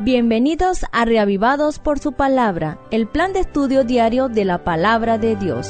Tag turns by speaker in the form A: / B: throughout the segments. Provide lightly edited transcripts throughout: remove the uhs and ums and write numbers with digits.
A: Bienvenidos a Reavivados por su Palabra, el plan de estudio diario de la Palabra de Dios.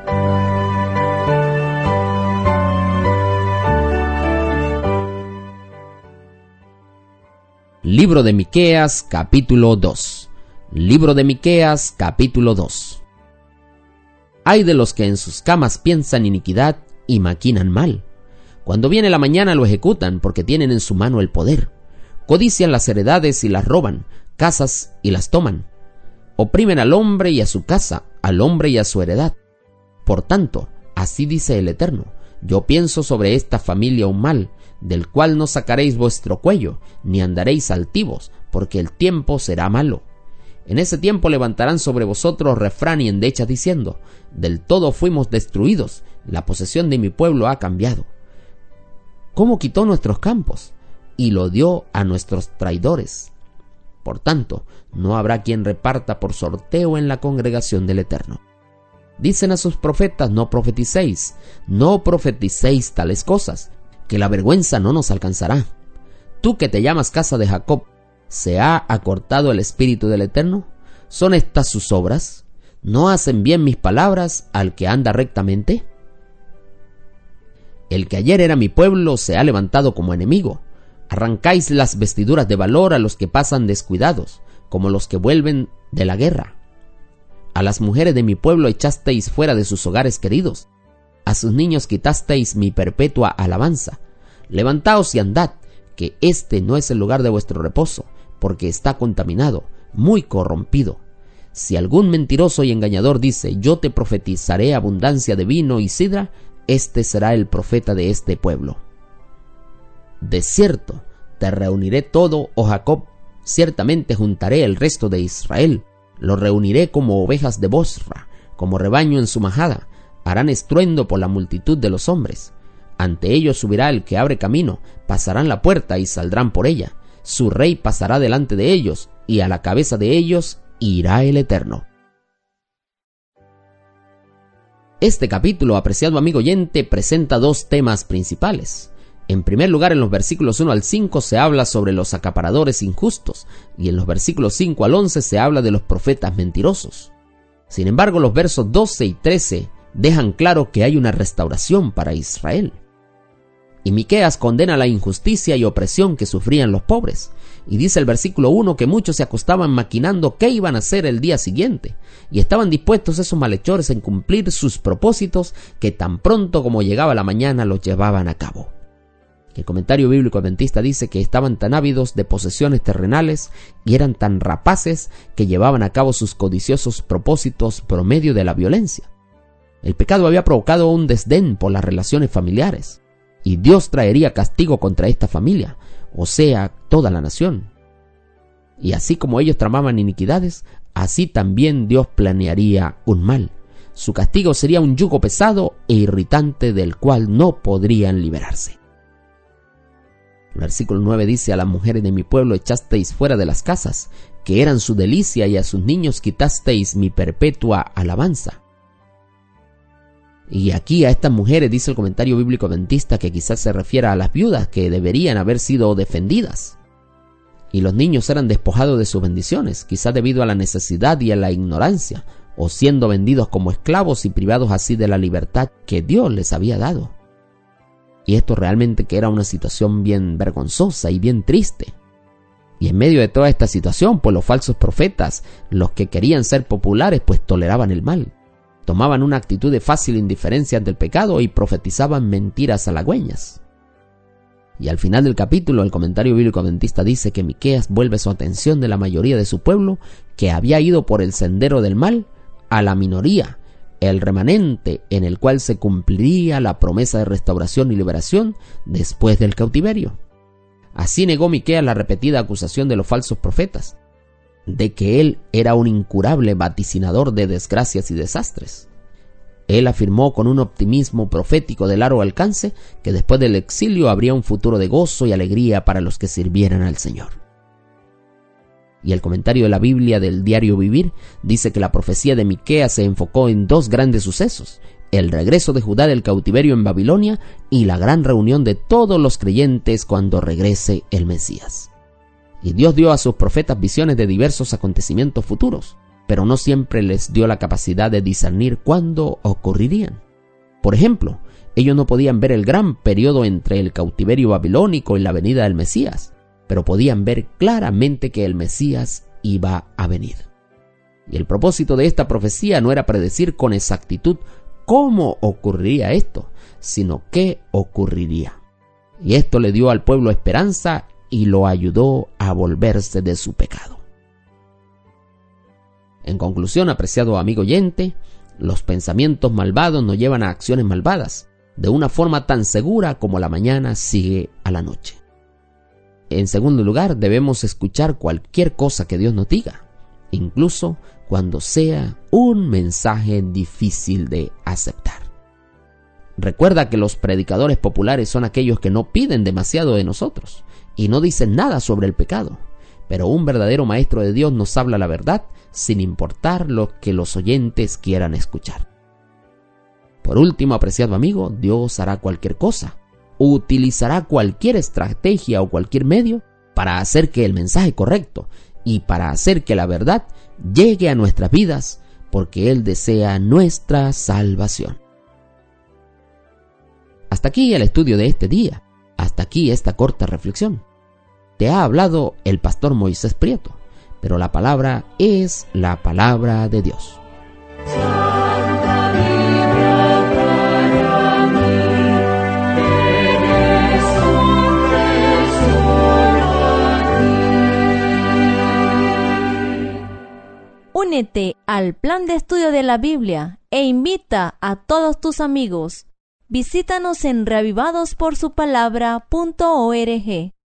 B: Libro de Miqueas, capítulo 2. Libro de Miqueas, capítulo 2. Ay de los que en sus camas piensan iniquidad y maquinan mal. Cuando viene la mañana lo ejecutan porque tienen en su mano el poder. Codician las heredades y las roban, casas y las toman. Oprimen al hombre y a su casa, al hombre y a su heredad. Por tanto, así dice el Eterno, yo pienso sobre esta familia un mal, del cual no sacaréis vuestro cuello, ni andaréis altivos, porque el tiempo será malo. En ese tiempo levantarán sobre vosotros refrán y endecha diciendo, del todo fuimos destruidos, la posesión de mi pueblo ha cambiado. ¿Cómo quitó nuestros campos? Y lo dio a nuestros traidores. Por tanto, no habrá quien reparta por sorteo en la congregación del Eterno. Dicen a sus profetas, no profeticéis tales cosas, que la vergüenza no nos alcanzará. Tú que te llamas casa de Jacob, ¿se ha acortado el espíritu del Eterno? ¿Son estas sus obras? ¿No hacen bien mis palabras al que anda rectamente? El que ayer era mi pueblo se ha levantado como enemigo. Arrancáis las vestiduras de valor a los que pasan descuidados, como los que vuelven de la guerra. A las mujeres de mi pueblo echasteis fuera de sus hogares queridos. A sus niños quitasteis mi perpetua alabanza. Levantaos y andad, que este no es el lugar de vuestro reposo, porque está contaminado, muy corrompido. Si algún mentiroso y engañador dice, yo te profetizaré abundancia de vino y sidra, este será el profeta de este pueblo. De cierto, te reuniré todo, oh Jacob, ciertamente juntaré el resto de Israel, lo reuniré como ovejas de Bosra, como rebaño en su majada, harán estruendo por la multitud de los hombres. Ante ellos subirá el que abre camino, pasarán la puerta y saldrán por ella, su rey pasará delante de ellos, y a la cabeza de ellos irá el Eterno. Este capítulo, apreciado amigo oyente, presenta dos temas principales. En primer lugar, en los versículos 1 al 5 se habla sobre los acaparadores injustos, y en los versículos 5 al 11 se habla de los profetas mentirosos. Sin embargo, los versos 12 y 13 dejan claro que hay una restauración para Israel. Y Miqueas condena la injusticia y opresión que sufrían los pobres, y dice el versículo 1 que muchos se acostaban maquinando qué iban a hacer el día siguiente, y estaban dispuestos esos malhechores en cumplir sus propósitos que tan pronto como llegaba la mañana los llevaban a cabo. El comentario bíblico adventista dice que estaban tan ávidos de posesiones terrenales y eran tan rapaces que llevaban a cabo sus codiciosos propósitos por medio de la violencia. El pecado había provocado un desdén por las relaciones familiares, y Dios traería castigo contra esta familia, o sea, toda la nación. Y así como ellos tramaban iniquidades, así también Dios planearía un mal. Su castigo sería un yugo pesado e irritante del cual no podrían liberarse. El versículo 9 dice, a las mujeres de mi pueblo echasteis fuera de las casas, que eran su delicia, y a sus niños quitasteis mi perpetua alabanza. Y aquí a estas mujeres dice el comentario bíblico adventista que quizás se refiera a las viudas que deberían haber sido defendidas. Y los niños eran despojados de sus bendiciones, quizás debido a la necesidad y a la ignorancia, o siendo vendidos como esclavos y privados así de la libertad que Dios les había dado. Y esto realmente que era una situación bien vergonzosa y bien triste. Y en medio de toda esta situación, pues los falsos profetas, los que querían ser populares, pues toleraban el mal. Tomaban una actitud de fácil indiferencia ante el pecado y profetizaban mentiras halagüeñas. Y al final del capítulo, el comentario bíblico adventista dice que Miqueas vuelve su atención de la mayoría de su pueblo, que había ido por el sendero del mal, a la minoría, el remanente en el cual se cumpliría la promesa de restauración y liberación después del cautiverio. Así negó Miqueas la repetida acusación de los falsos profetas, de que él era un incurable vaticinador de desgracias y desastres. Él afirmó con un optimismo profético de largo alcance que después del exilio habría un futuro de gozo y alegría para los que sirvieran al Señor. Y el comentario de la Biblia del Diario Vivir dice que la profecía de Miqueas se enfocó en dos grandes sucesos: el regreso de Judá del cautiverio en Babilonia y la gran reunión de todos los creyentes cuando regrese el Mesías. Y Dios dio a sus profetas visiones de diversos acontecimientos futuros, pero no siempre les dio la capacidad de discernir cuándo ocurrirían. Por ejemplo, ellos no podían ver el gran periodo entre el cautiverio babilónico y la venida del Mesías, pero podían ver claramente que el Mesías iba a venir. Y el propósito de esta profecía no era predecir con exactitud cómo ocurriría esto, sino qué ocurriría. Y esto le dio al pueblo esperanza y lo ayudó a volverse de su pecado. En conclusión, apreciado amigo oyente, los pensamientos malvados nos llevan a acciones malvadas, de una forma tan segura como la mañana sigue a la noche. En segundo lugar, debemos escuchar cualquier cosa que Dios nos diga, incluso cuando sea un mensaje difícil de aceptar. Recuerda que los predicadores populares son aquellos que no piden demasiado de nosotros y no dicen nada sobre el pecado, pero un verdadero maestro de Dios nos habla la verdad sin importar lo que los oyentes quieran escuchar. Por último, apreciado amigo, Dios hará cualquier cosa, utilizará cualquier estrategia o cualquier medio para hacer que el mensaje correcto y para hacer que la verdad llegue a nuestras vidas, porque Él desea nuestra salvación. Hasta aquí el estudio de este día, hasta aquí esta corta reflexión. Te ha hablado el pastor Moisés Prieto, pero la palabra es la palabra de Dios.
A: Únete al plan de estudio de la Biblia e invita a todos tus amigos. Visítanos en reavivadosporsupalabra.org.